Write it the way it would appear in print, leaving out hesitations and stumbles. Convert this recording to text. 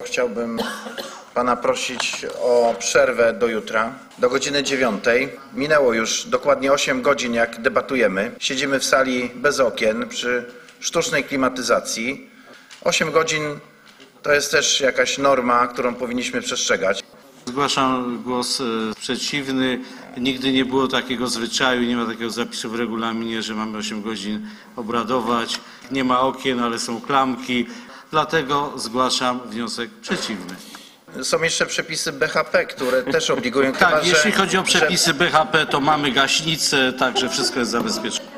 Chciałbym pana prosić o przerwę do jutra, do godziny 9. Minęło już dokładnie 8 godzin, jak debatujemy. Siedzimy w sali bez okien, przy sztucznej klimatyzacji. 8 godzin to jest też jakaś norma, którą powinniśmy przestrzegać. Zgłaszam głos przeciwny. Nigdy nie było takiego zwyczaju, nie ma takiego zapisu w regulaminie, że mamy 8 godzin obradować. Nie ma okien, ale są klamki. Dlatego zgłaszam wniosek przeciwny. Są jeszcze przepisy BHP, które też obligują. Tak, jeśli chodzi o przepisy BHP, to mamy gaśnicę, także wszystko jest zabezpieczone.